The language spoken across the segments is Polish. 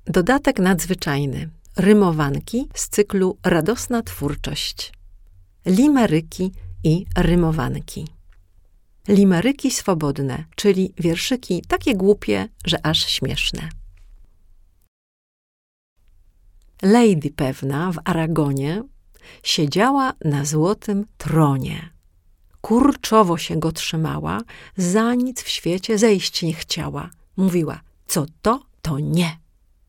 Dodatek nadzwyczajny. Rymowanki z cyklu Radosna twórczość. Limeryki i rymowanki. Limeryki swobodne, czyli wierszyki takie głupie, że aż śmieszne. Lady pewna w Aragonie siedziała na złotym tronie. Kurczowo się go trzymała, za nic w świecie zejść nie chciała. Mówiła, co to nie.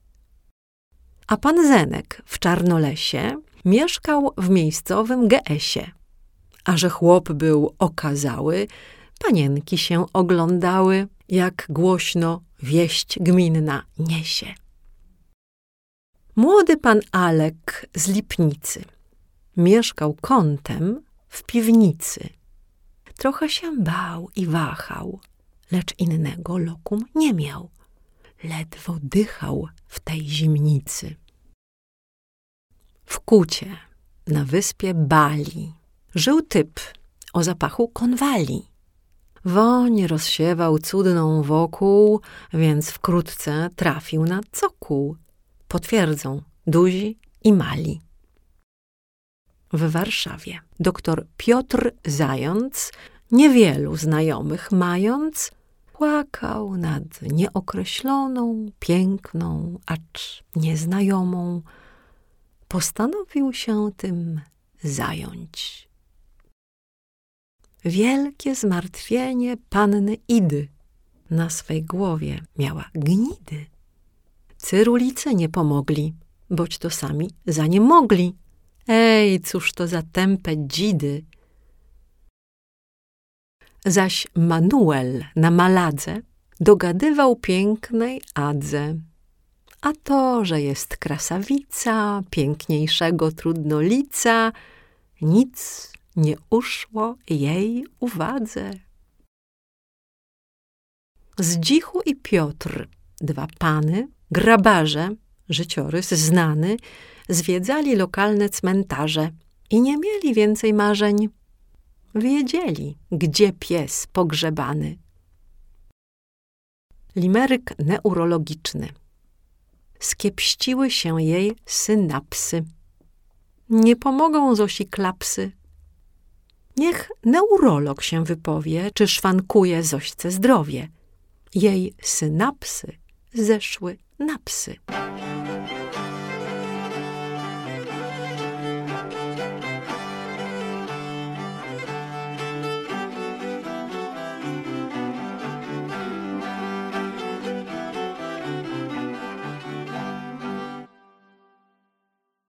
A pan Zenek w Czarnolesie mieszkał w miejscowym GS-ie. A że chłop był okazały, panienki się oglądały, jak głośno wieść gminna niesie. Młody pan Alek z Lipnicy mieszkał kątem w piwnicy. Trochę się bał i wahał, lecz innego lokum nie miał. Ledwo dychał w tej zimnicy. W Kucie, na wyspie Bali, żył typ o zapachu konwali. Woń rozsiewał cudną wokół, więc wkrótce trafił na cokół. Potwierdzą duzi i mali. W Warszawie doktor Piotr Zając, niewielu znajomych mając, płakał nad nieokreśloną, piękną, acz nieznajomą. Postanowił się tym zająć. Wielkie zmartwienie panny Idy na swej głowie miała gnidy. Cyrulice nie pomogli, boć to sami za nie mogli. Ej, cóż to za tępe dzidy. Zaś Manuel na Maladze dogadywał pięknej Adze. A to, że jest krasawica, piękniejszego trudno lica, nic nie uszło jej uwadze. Zdzichu i Piotr, dwa pany, grabarze, życiorys znany, zwiedzali lokalne cmentarze i nie mieli więcej marzeń. Wiedzieli, gdzie pies pogrzebany. Limeryk neurologiczny. Skiepściły się jej synapsy. Nie pomogą Zosi klapsy. Niech neurolog się wypowie, czy szwankuje Zośce zdrowie. Jej synapsy zeszły na psy.